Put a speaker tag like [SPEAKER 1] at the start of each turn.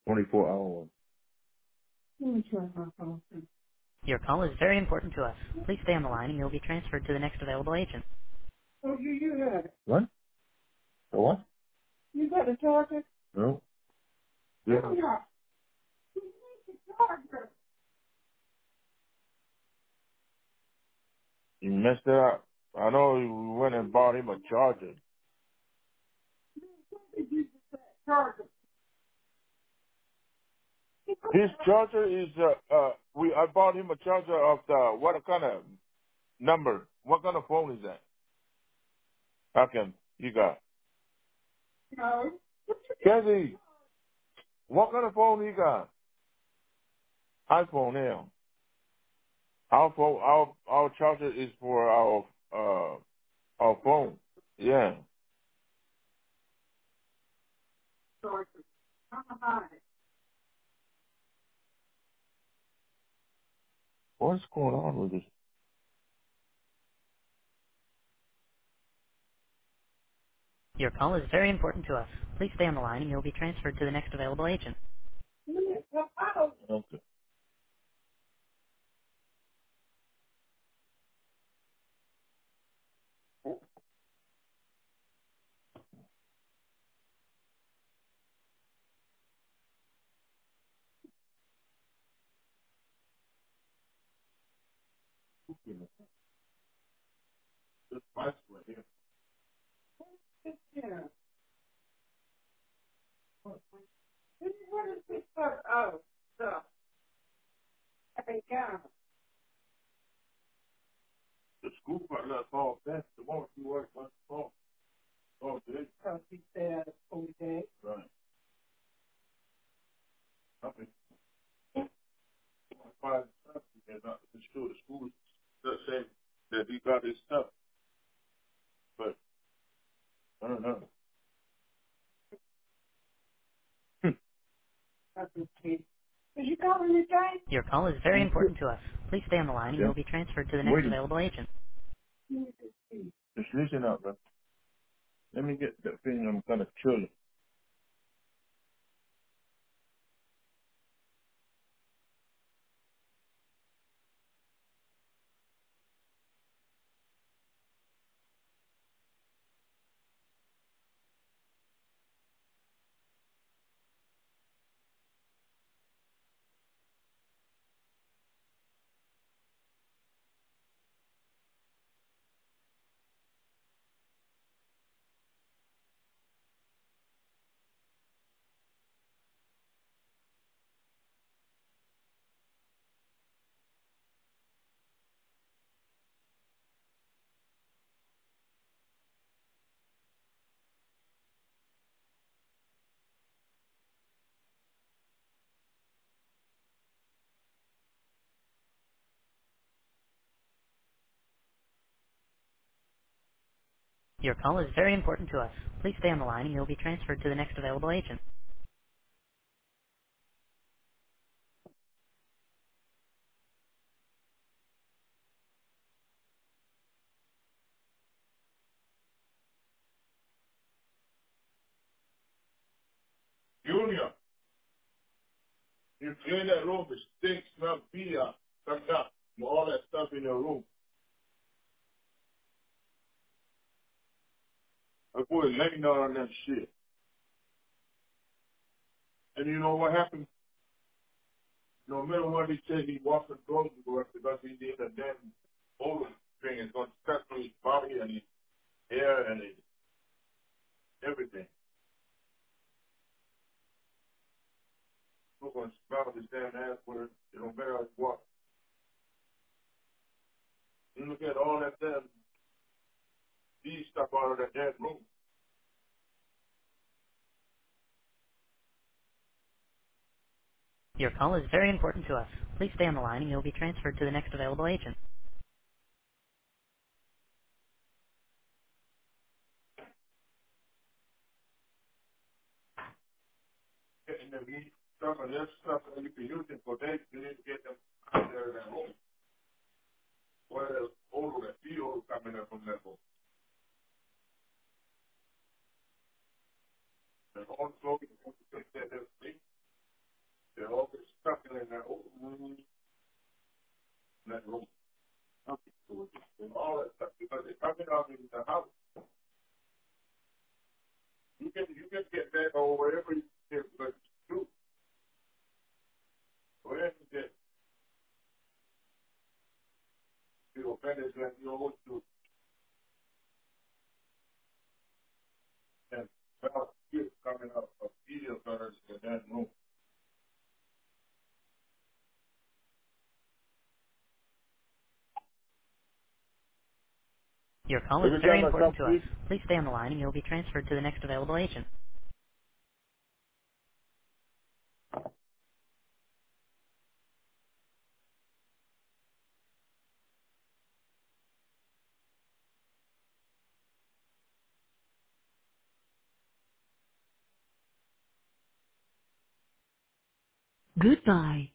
[SPEAKER 1] 24 hours.
[SPEAKER 2] Your call is very important to us. Please stay on the line and you'll be transferred to the next available agent.
[SPEAKER 1] Oh, you had it. What? The what? You got the charger? No. Yeah. Yeah. You messed it up. I know you went and bought him a charger. His charger is I bought him a charger of the what kind of number? What kind of phone is that? How come you got? No. Cassie, what kind of phone you got? iPhone now. Our phone, our charger is for our phone. Yeah. What's going on with this?
[SPEAKER 2] Your call is very important to us. Please stay on the line and you'll be transferred to the next available agent.
[SPEAKER 1] Okay. The school part of all that. The one you work on phone. Oh, did he said full day. Right. I mean, five stuff and not the school. The school does say that he got his stuff, but I don't know. Did you call me today?
[SPEAKER 2] Your call is very important to us. Please stay on the line and
[SPEAKER 1] Yeah.
[SPEAKER 2] you'll be transferred to the next
[SPEAKER 1] Waiting.
[SPEAKER 2] available agent.
[SPEAKER 1] Just listen up, bro. Let me get that thing. I'm kind of chilling.
[SPEAKER 2] Your call is very important to us. Please stay on the line and you'll be transferred to the next available agent.
[SPEAKER 1] Junior, you clean that room. It stinks, smell beer. Come down. All that stuff in your room. I put a laying down on that shit. And you know what happened? No matter what he said, he wasn't going to work because he did a damn odor thing. It's going to cut through his body and his hair and his everything. We're going to smell this damn ass with it. It don't matter what. You look at all that damn bee stuff out of that damn room.
[SPEAKER 2] Your call is very important to us. Please stay on the line and you'll be transferred to the next available agent.
[SPEAKER 1] Getting the bee stuff and that stuff that you can use it for days. You need to get them out there in that room. Where there's odor, that bee odor coming up from that room. And also, you can take that everything.
[SPEAKER 2] Your call is
[SPEAKER 1] Every
[SPEAKER 2] very
[SPEAKER 1] time I
[SPEAKER 2] important
[SPEAKER 1] come
[SPEAKER 2] to us.
[SPEAKER 1] sleep,
[SPEAKER 2] Please stay on the line and you'll be transferred to the next available agent. Goodbye.